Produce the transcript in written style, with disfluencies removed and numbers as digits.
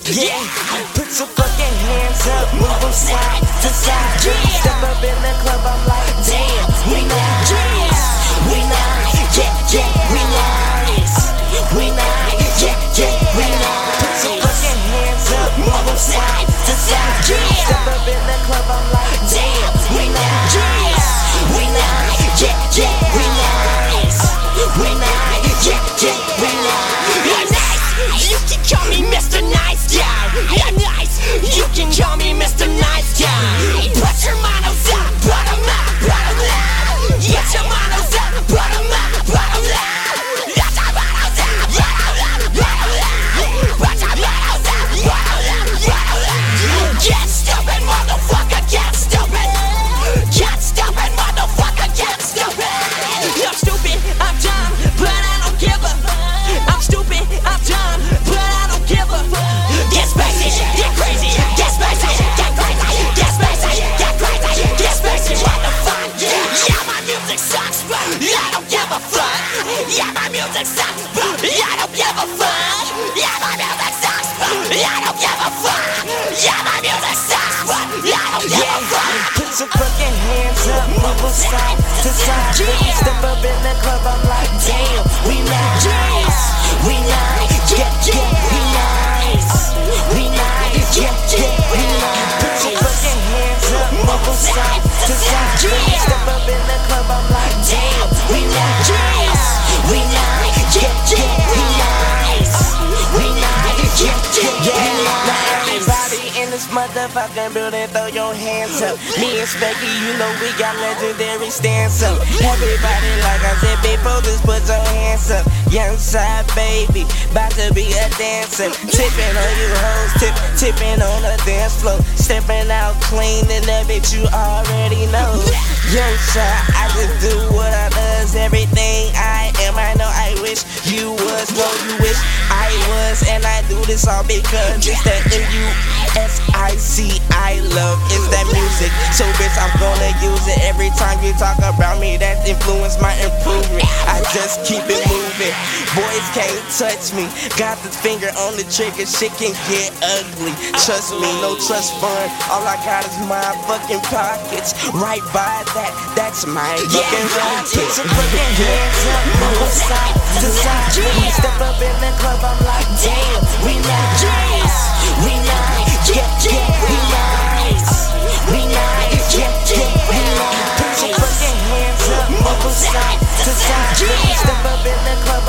Yeah, put your fucking hands up, move them side to side. Step up in the club, I'm like, damn, we nice. We nice, yeah, we nice. We nice, yeah, we nice. Put your fucking hands up, move them side to side. Step up in the club, I'm like, damn, we nice. We nice, yeah, we nice. We nice, yeah, we nice. You can call me Mr. Nice Guy. Yeah, nice. You can call me Mr. Nice Guy. Put your manos up, put 'em up, put 'em up. Put your manos up, put 'em up, put 'em up. Put your manos up, put 'em up, put 'em up. Put your manos up, put 'em up, put 'em up. Get stupid, motherfucker, get stupid. Get stupid, motherfucker, get stupid. You're stupid, I'm dumb, but I don't give a. I'm stupid, I'm dumb, but I don't give a. Get spicy, get crazy, get spicy, get crazy, get spicy, get crazy, get spicy. What the fuck? Yeah, my music sucks, but I don't give a fuck. Yeah, my music sucks, but I don't give a fuck. Yeah, my music sucks, but I don't give a fuck. Yeah, my music sucks, but I don't give a fuck. Put your fucking hands up, move them side to side. Step up in the club, I'm like, damn, we nice. We nice, yeah, we nice. We nice, yeah, we nice. Put your fucking hands up, move them side to side. Step up in the club, I'm like, damn, we nice. We nice, yeah, we nice. We nice, yeah, we nice. Now everybody in this motherfucking building, throw your hands up. Me and Specky, you know we got legendary stance up. Everybody, like I said before, just put your hands up. Young side baby, about to be a dancer. Tipping on you hoes, tipping on the dance floor. Stepping out clean and that bitch you already know. Young side, I just do what I does. Everything I am, I know I wish you was. No, you wish I was. And I do this all because it's that MUSIC I love is that music. So bitch, I'm gonna use it every time you talk about me. That influence my improvement. I just keep it moving. Boys can't touch me. Got the finger on the trigger, shit can get ugly. Trust me, no trust fund. All I got is my fucking pockets. Right by that, that's my fucking rocket. Put your fucking hands up, move side to side. Step up in the club, I'm like, damn, we nice. We nice, yeah, we nice. We nice, yeah, we nice. Put your fucking hands up, move side to side. Step up in the club,